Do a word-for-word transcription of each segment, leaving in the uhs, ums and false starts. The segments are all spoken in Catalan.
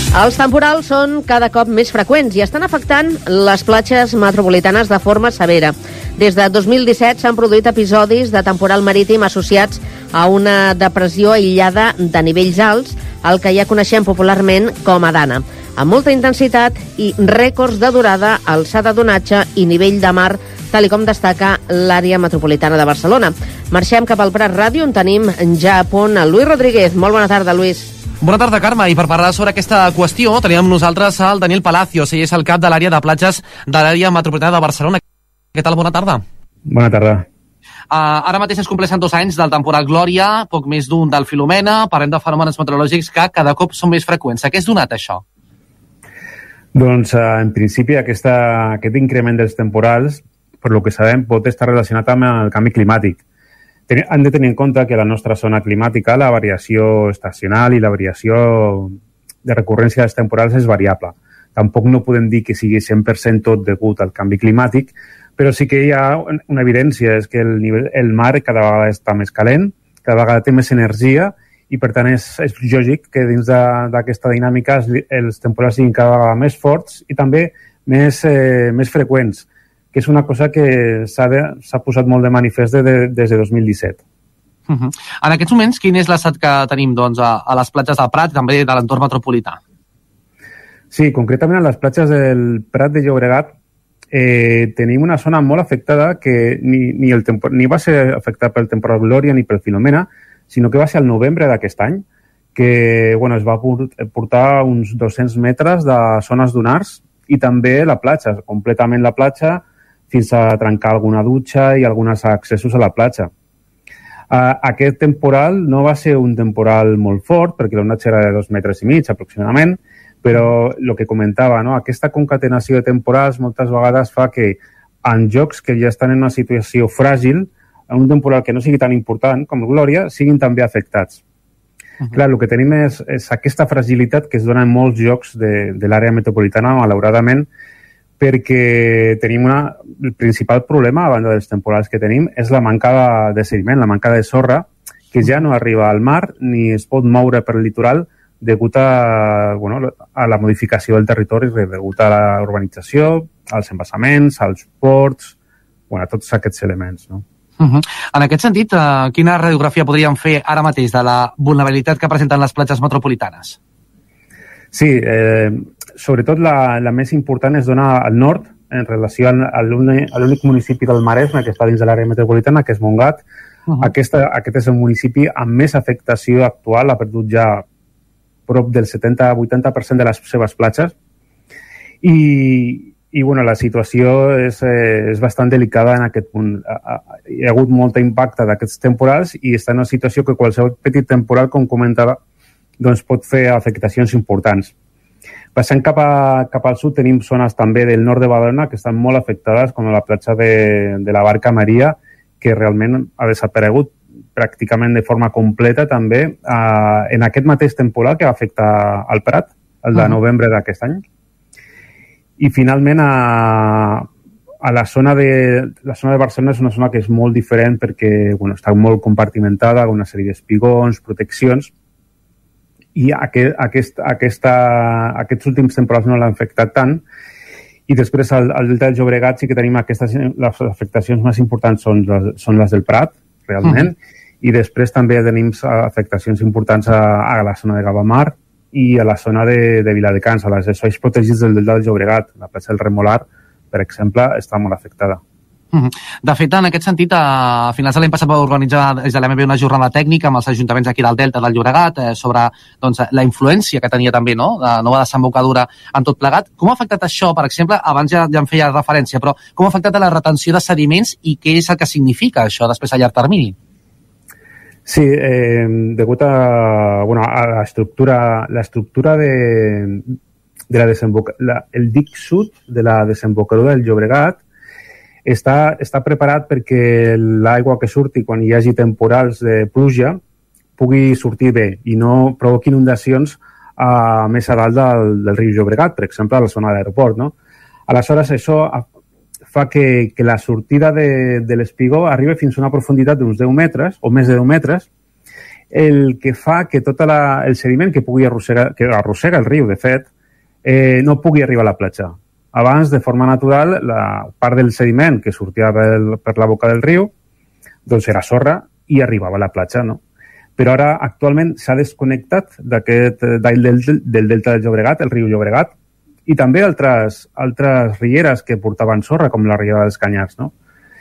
Els temporals són cada cop més freqüents i estan afectant les platges metropolitanes de forma severa. Des de dos mil disset s'han produït episodis de temporal marítim associats a una depressió aïllada de nivells alts, el que ja coneixem popularment com a Dana, amb molta intensitat i rècords de durada, alçada d'onatge i nivell de mar, tal com destaca l'àrea metropolitana de Barcelona. Marxem cap al Prat Ràdio, on tenim ja a punt a Lluís Rodríguez. Molt bona tarda, Lluís. Bona tarda, Carme, i per parlar sobre aquesta qüestió tenim amb nosaltres el Daniel Palacios, ell és el cap de l'àrea de platges de l'àrea metropolitana de Barcelona. Què tal? Bona tarda. Bona tarda. Uh, ara mateix es compleixen dos anys del temporal Glòria, poc més d'un del Filomena, parlem de fenòmens meteorològics que cada cop són més freqüents. A què és donat això? Doncs, uh, en principi, aquesta, aquest increment dels temporals, per lo que sabem, pot estar relacionat amb el canvi climàtic. Han de tenir en compte que la nostra zona climàtica, la variació estacional i la variació de recurrència dels temporals és variable. Tampoc no podem dir que sigui cent per cent tot degut al canvi climàtic, però sí que hi ha una evidència, és que el, nivell, el mar cada vegada està més calent, cada vegada té més energia i, per tant, és, és lògic que dins d'aquesta dinàmica els temporals siguin cada vegada més forts i també més, eh, més freqüents, que és una cosa que s'ha de, s'ha posat molt de manifest de, de, des de dos mil disset. Uh -huh. En aquests moments, quin és l'estat que tenim doncs, a, a les platges del Prat i també de l'entorn metropolità? Sí, concretament a les platges del Prat de Llobregat eh, tenim una zona molt afectada que ni, ni, el tempor, ni va ser afectada pel temporal Glòria ni pel Filomena, sinó que va ser al novembre d'aquest any, que bueno, es va portar uns dos-cents metres de zones dunars i també la platja, completament la platja, fins a trencar alguna dutxa i alguns accessos a la platja. Uh, aquest temporal no va ser un temporal molt fort, perquè l'onatge era de dos metres i mig aproximadament, però el que comentava, no? Aquesta concatenació de temporals moltes vegades fa que en jocs que ja estan en una situació fràgil, en un temporal que no sigui tan important com el Glòria, siguin també afectats. Uh -huh. Clar, el que tenim és, és aquesta fragilitat que es dona en molts jocs de, de l'àrea metropolitana, malauradament, perquè tenim una, el principal problema, a banda dels temporals que tenim, és la manca de sediment, la manca de sorra, que ja no arriba al mar ni es pot moure per el litoral degut a, bueno, a la modificació del territori, degut a la urbanització, als embassaments, als ports, bueno, a tots aquests elements, no? Uh -huh. En aquest sentit, uh, quina radiografia podríem fer ara mateix de la vulnerabilitat que presenten les platges metropolitanes? Sí, eh, sobretot la, la més important es dona al nord, en relació a l'únic municipi del Maresme que està dins de l'àrea metropolitana, que és Montgat. Uh -huh. Aquesta, aquest és el municipi amb més afectació actual, ha perdut ja prop del setanta a vuitanta per cent de les seves platges. I, i bueno, la situació és, eh, és bastant delicada en aquest punt. Hi ha hagut molt impacte d'aquests temporals i està en una situació que qualsevol petit temporal, com comentava, doncs pot fer afectacions importants. Passant cap, a, cap al sud tenim zones també del nord de Badalona que estan molt afectades, com la platja de, de la Barca Maria, que realment ha desaparegut pràcticament de forma completa també eh, en aquest mateix temporal que va afectar al Prat, el de novembre d'aquest any. I finalment a, a la zona de la zona de Barcelona és una zona que és molt diferent perquè bueno, està molt compartimentada, amb una sèrie d'espigons, proteccions, i aquest, aquest, aquesta, aquests últims temporals no l'han afectat tant. I després al, al Delta del Llobregat sí que tenim aquestes, les afectacions més importants són les, són les del Prat, realment, uh -huh. I després també tenim afectacions importants a, a la zona de Gavamar i a la zona de, de Viladecans, a les espais protegits del Delta del Llobregat. La platja del Remolar, per exemple, està molt afectada. De fet, en aquest sentit, a finals de l'any passat va organitzar des de l'A M B una jornada tècnica amb els ajuntaments aquí del Delta del Llobregat eh, sobre doncs, la influència que tenia també, no?, de nova desembocadura en tot plegat. Com ha afectat això, per exemple, abans ja, ja en feia referència, però com ha afectat a la retenció de sediments i què és el que significa això després a llarg termini? Sí, eh, degut a, bueno, a l'estructura l'estructura de, de la desembocadura, el dic sud de la desembocadura del Llobregat està, està preparat perquè l'aigua que surti quan hi hagi temporals de pluja pugui sortir bé i no provoqui inundacions a, més a dalt del, del riu Llobregat, per exemple, a la zona de l'aeroport, no? Aleshores, això fa que, que la sortida de, de l'espigó arribi fins a una profunditat d'uns deu metres o més de deu metres el que fa que tot la, el sediment que pugui arrossegar, que arrossega el riu, de fet, eh, no pugui arribar a la platja. Abans, de forma natural, la part del sediment que sortia per, per la boca del riu doncs era sorra i arribava a la platja, no? Però ara, actualment, s'ha desconnectat d'aquest del, del, del delta del Llobregat, el riu Llobregat, i també altres, altres rieres que portaven sorra, com la riera dels Canyars, no?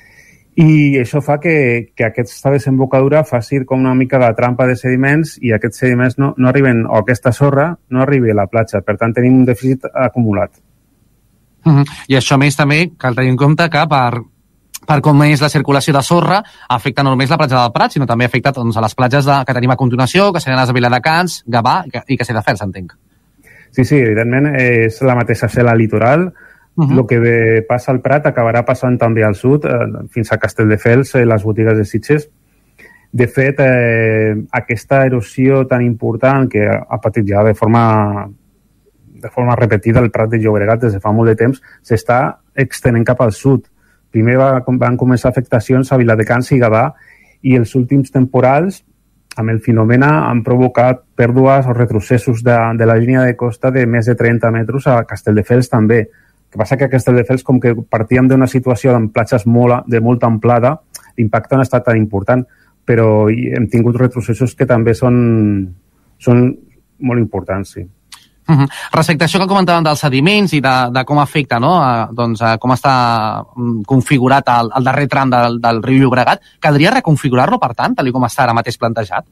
I això fa que, que aquesta desembocadura faci com una mica de trampa de sediments i aquests sediments no, no arriben, o aquesta sorra no arribi a la platja. Per tant, tenim un dèficit acumulat. Uh-huh. I això, més, també cal tenir en compte que per, per com és la circulació de sorra afecta no només la platja del Prat, sinó també afecta doncs, a les platges de, que tenim a continuació, que seran les de Viladecans, Gavà i Castelldefels, entenc. Sí, sí, evidentment és la mateixa cel·la litoral. Uh-huh. El que ve, passa al Prat acabarà passant també al sud, eh, fins a Castelldefels, eh, les botigues de Sitges. De fet, eh, aquesta erosió tan important que ha patit ja de forma, de forma repetida el Prat de Llobregat des de fa molt de temps, s'està extenent cap al sud. Primer va, van començar afectacions a Viladecans i Gavà i els últims temporals, amb el Filomena, han provocat pèrdues o retrocessos de, de la línia de costa de més de trenta metres a Castelldefels també. El que passa que a Castelldefels, com que partíem d'una situació amb platges molt, de molta amplada, l'impacte no ha estat tan important, però hem tingut retrocessos que també són, són molt importants, sí. Uh-huh. Respecte a això que comentàvem dels sediments i de, de com afecta, no? a, doncs, a com està configurat el, el darrer tram del, del riu Llobregat, caldria reconfigurar-lo, per tant, tal com està ara mateix plantejat?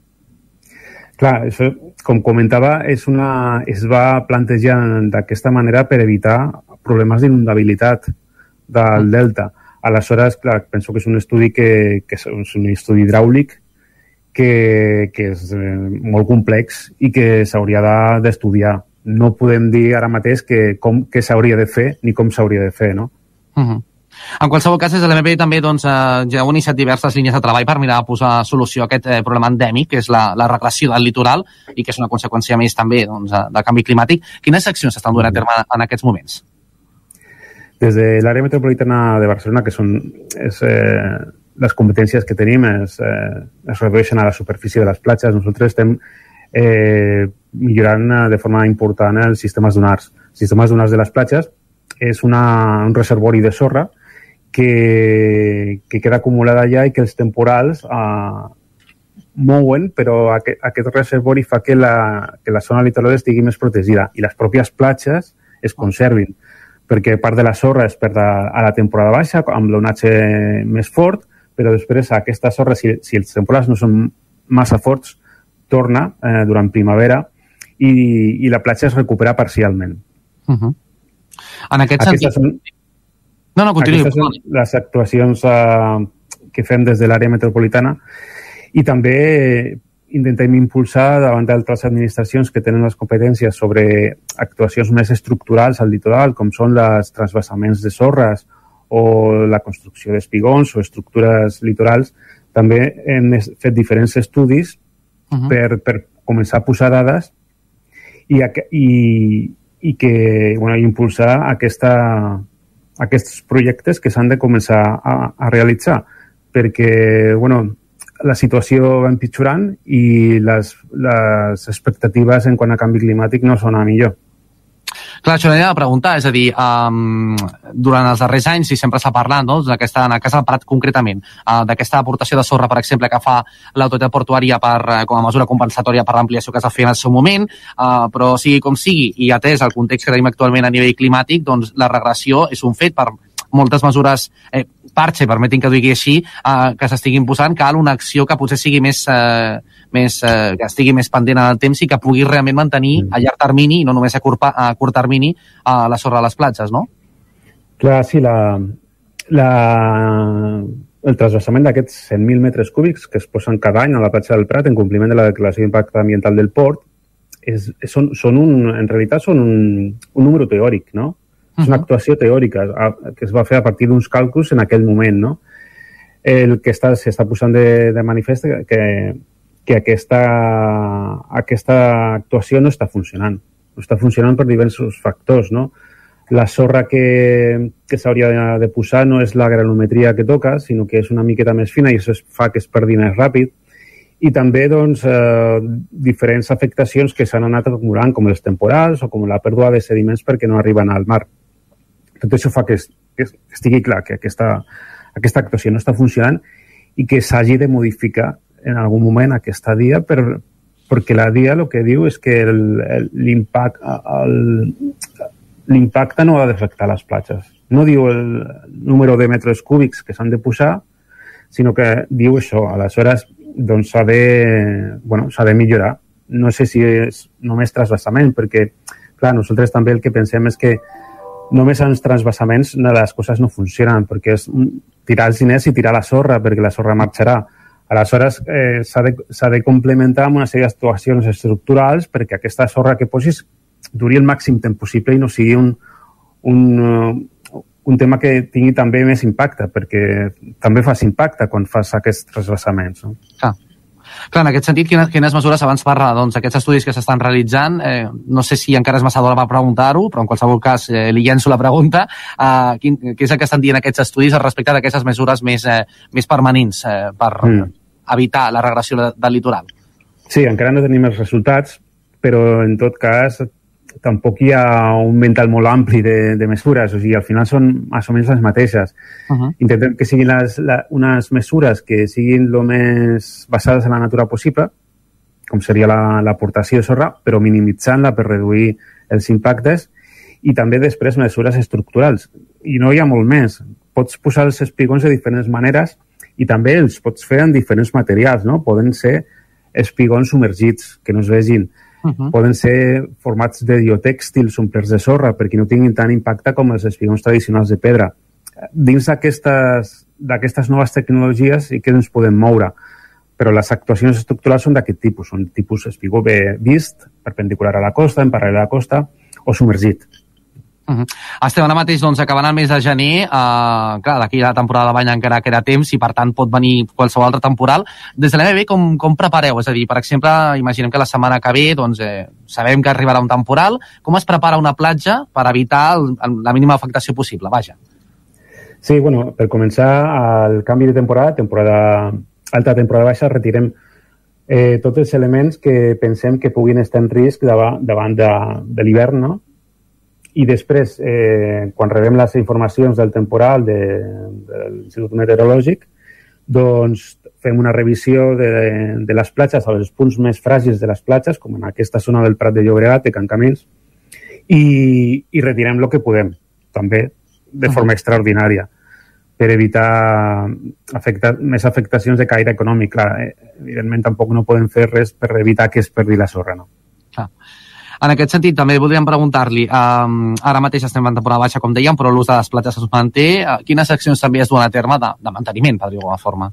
Clar, això, com comentava, és una, es va plantejar d'aquesta manera per evitar problemes d'inundabilitat del delta. Aleshores, clar, penso que és un estudi que, que és un estudi hidràulic que, que és molt complex i que s'hauria d'estudiar. No podem dir ara mateix que com que s'hauria de fer ni com s'hauria de fer, no? Uh-huh. En qualsevol cas, des de l'M B també doncs, eh, ja heu iniciat diverses línies de treball per mirar de posar solució a aquest eh, problema endèmic, que és la, la regressió del litoral i que és una conseqüència més també doncs, del canvi climàtic. Quines accions s'estan duent a terme en aquests moments? Des de l'àrea metropolitana de Barcelona, que són és, eh, les competències que tenim es, eh, es redueixen a la superfície de les platges, nosaltres estem eh, millorant de forma important els sistemes dunars. Els sistemes dunars de les platges és una, un reservori de sorra que, que queda acumulada allà i que els temporals eh, mouen, però aquest, aquest reservori fa que la, que la zona litoral estigui més protegida i les pròpies platges es conservin, perquè part de la sorra es perd a, a la temporada baixa amb l'onatge més fort, però després aquesta sorra, si, si els temporals no són massa forts, torna eh, durant primavera i, i la platja es recupera parcialment. Uh-huh. En aquest Aquestes sentit... Són, no, no, continui. aquestes són les actuacions eh, que fem des de l'àrea metropolitana i també intentem impulsar davant d'altres administracions que tenen les competències sobre actuacions més estructurals al litoral, com són els transvasaments de sorres o la construcció d'espigons o estructures litorals. També hem fet diferents estudis uh-huh. per, per començar a posar dades i, i, i que, bueno, impulsar aquesta, aquests projectes que s'han de començar a, a realitzar, perquè bueno, la situació va empitjorant i les, les expectatives en quant a canvi climàtic no són a millor. Clar, això l'he de preguntar, és a dir, um, durant els darrers anys, i sempre s'ha parlat, no?, d'aquesta, en el cas del Prat concretament, uh, d'aquesta aportació de sorra, per exemple, que fa l'autoritat portuària per, uh, com a mesura compensatòria per l'ampliació que es va fer en el seu moment, uh, però sigui com sigui, i atès el context que tenim actualment a nivell climàtic, doncs la regressió és un fet per moltes mesures eh, parche, permetin que ho digui així, eh, que s'estiguin posant, cal una acció que potser sigui més, eh, més eh, que estigui més pendent en el temps i que pugui realment mantenir a llarg termini, i no només a curt, a curt termini, eh, la sorra a les platges, no? Clar, sí, la, la, el transvasament d'aquests cent mil metres cúbics que es posen cada any a la platja del Prat en compliment de la declaració d'impacte ambiental del port és, són, són un, en realitat són un, un número teòric, no? És una actuació teòrica que es va fer a partir d'uns càlculs en aquell moment, no? El que està, s'està posant de, de manifest que, que aquesta, aquesta actuació no està funcionant. No està funcionant per diversos factors, no? La sorra que, que s'hauria de, de posar no és la granometria que toca, sinó que és una miqueta més fina i això es fa que es perdi més ràpid i també doncs, eh, diferents afectacions que s'han anat acumulant, com els temporals o com la pèrdua de sediments perquè no arriben al mar. Tot això fa que, que estigui clar que aquesta, aquesta actuació no està funcionant i que s'hagi de modificar en algun moment aquesta D I A, per, perquè la D I A el que diu és que l'impacte no ha d'afectar les platges. No diu el número de metres cúbics que s'han de posar, sinó que diu això. Aleshores, doncs s'ha de, bueno, s'ha de millorar. No sé si és només transvasament, perquè, clar, nosaltres també el que pensem és que només en els transvasaments les coses no funcionen, perquè és tirar els diners i tirar la sorra, perquè la sorra marxarà. Aleshores, eh, s'ha de, s'ha de complementar amb una sèrie d'actuacions estructurals perquè aquesta sorra que posis duri el màxim temps possible i no sigui un, un, uh, un tema que tingui també més impacte, perquè també fas impacte quan fas aquests transvasaments. No? Ah. Clar, en aquest sentit, quines, quines mesures abans parla doncs, aquests estudis que s'estan realitzant? Eh, no sé si encara és massa d'hora per preguntar-ho, però en qualsevol cas eh, li llenço la pregunta. Eh, quin, què és el que estan dient aquests estudis respecte d'aquestes mesures més, eh, més permanents eh, per mm. evitar la regressió de, del litoral? Sí, encara no tenim els resultats, però en tot cas tampoc hi ha un mental molt ampli de, de mesures, o sigui, al final són més o menys les mateixes. Uh-huh. Intentem que siguin les, la, unes mesures que siguin el més basades en la natura possible, com seria l'aportació la, de sorra, però minimitzant-la per reduir els impactes, i també després mesures estructurals. I no hi ha molt més. Pots posar els espigons de diferents maneres i també els pots fer en diferents materials, no? Poden ser espigons submergits, que no es vegin. Uh-huh. Poden ser formats de diotèxtils omplerts de sorra perquè no tinguin tant impacte com els espigons tradicionals de pedra. Dins d'aquestes noves tecnologies sí que ens podem moure, però les actuacions estructurals són d'aquest tipus. Són tipus espigó vist, perpendicular a la costa, en paral·lel a la costa, o submergit. Uh-huh. Estem ara mateix doncs, acabant el mes de gener, uh, clar, d'aquí la temporada de bany encara queda temps i per tant pot venir qualsevol altre temporal. Des de l'A M B com, com prepareu? És a dir, per exemple, imaginem que la setmana que ve doncs, eh, sabem que arribarà un temporal. Com es prepara una platja per evitar el, la mínima afectació possible? Vaja. Sí, bueno, per començar el canvi de temporada, temporada alta, temporada baixa, retirem eh, tots els elements que pensem que puguin estar en risc davant, davant de, de l'hivern, no? I després, eh, quan rebem les informacions del temporal de, de l'Institut Meteorològic, doncs fem una revisió de, de les platges, als punts més fràgils de les platges, com en aquesta zona del Prat de Llobregat, de Can Camins, i, i retirem el que podem, també de forma extraordinària, per evitar afecta, més afectacions de caire econòmic. Clar, eh, evidentment tampoc no podem fer res per evitar que es perdi la sorra, no? Ah. En aquest sentit, també voldríem preguntar-li, um, ara mateix estem en temporada baixa, com dèiem, però l'ús de les platges es manté. Uh, quines accions també es duen a terme de, de manteniment, per dir-ho d'alguna forma?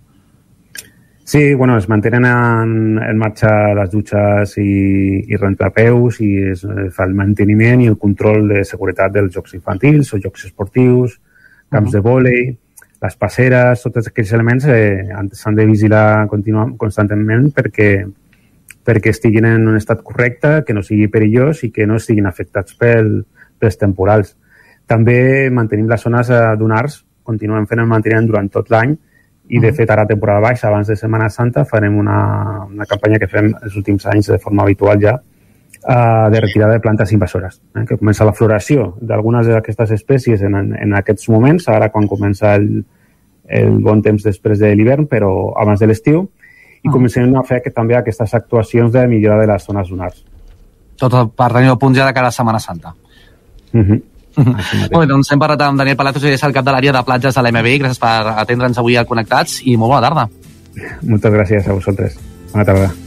Sí, bueno, es mantenen en, en marxa les dutxes i, i rentapeus i es fa el manteniment i el control de seguretat dels jocs infantils o jocs esportius, camps uh-huh. de vòlei, les passeres, tots aquests elements eh, s'han de vigilar constantment perquè perquè estiguin en un estat correcte, que no sigui perillós i que no estiguin afectats pel, pels temporals. També mantenim les zones dunars, continuem fent el manteniment durant tot l'any i, de fet, ara a temporada baixa, abans de Setmana Santa, farem una, una campanya que fem els últims anys de forma habitual ja, uh, de retirada de plantes invasores, eh, que comença la floració d'algunes d'aquestes espècies en, en aquests moments, ara quan comença el, el bon temps després de l'hivern, però abans de l'estiu, i comencem a fer que, també aquestes actuacions de millora de les zones dunars. Tot per tenir el punt ja de cara a Setmana Santa. Uh-huh. Molt bé, doncs hem parlat amb Daniel Palacios, que és el cap de l'àrea de platges de l'A M B. Gràcies per atendre'ns avui al Connectats i molt bona tarda. Moltes gràcies a vosaltres. Bona tarda.